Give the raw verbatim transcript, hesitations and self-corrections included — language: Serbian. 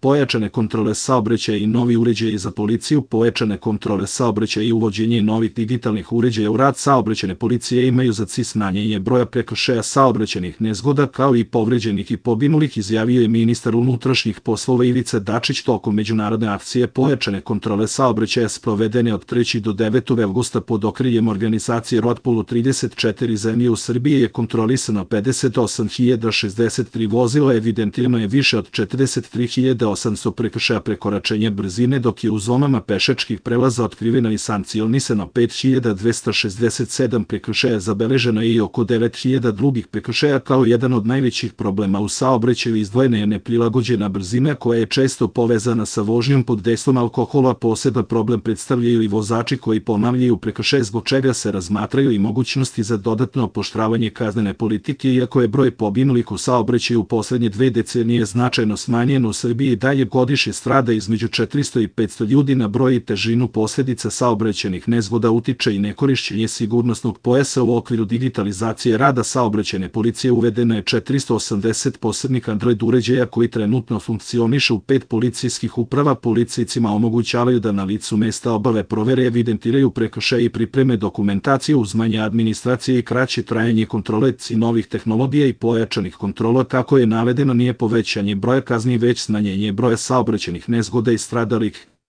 pojačane kontrole saobraćaja i novi uređaji za policiju, pojačane kontrole saobraćaja i uvođenje novih digitalnih uređaja u rad saobraćajne policije imaju za cilj smanjenje broja prekršaja saobraćajnih nezgoda kao i povređenih i poginulih, izjavio je ministar unutrašnjih poslova Ivica Dačić tokom međunarodne akcije pojačane kontrole saobraćaja sprovedene od trećeg do devetog avgusta pod okriljem organizacije Roadpool u trideset četiri zemlje. U Srbiji je kontrolisano pedeset osam hiljada šezdeset tri vozila, evidentirano je više od četrdeset tri hiljade osamsto prekršaja prekoračenja brzine, dok je u zonama pešačkih prelaza otkriveno i sankcionisano pet hiljada dvesta šezdeset sedam prekršaja, zabeleženo je i oko devet hiljada drugih prekršaja. Kao jedan od najvećih problema u saobraćaju izdvojena je neprilagođena brzina koja je često povezana sa vožnjom pod dejstvom alkohola. Poseban problem predstavljaju i vozači koji ponavljaju prekršaje, zbog čega se razmatraju i mogućnosti za dodatno pooštravanje kaznene politike. Iako je broj poginulih u saobraćaju u poslednje dve decenije značajno smanjen, u Srbiji dalje godišnje strada između četiristo i petsto ljudi na broj i težinu posledica saobraćajnih nezgoda utiče i nekorišćenje sigurnosnog pojasa. U okviru digitalizacije rada saobraćajne policije uvedeno je četiristo osamdeset posebnih Android uređaja koji trenutno funkcionišu u pet policijskih uprava. Policajcima omogućavaju da na licu mesta obave provere, evidentiraju prekršaje i pripreme dokumentaciju uz manje administracije i kraće trajanje kontrole. Cilj novih tehnologija i pojačanih kontrola, kako je navedeno, nije povećanje broja kazni, već smanjenje broja saobraćajnih nezgoda i stradalih.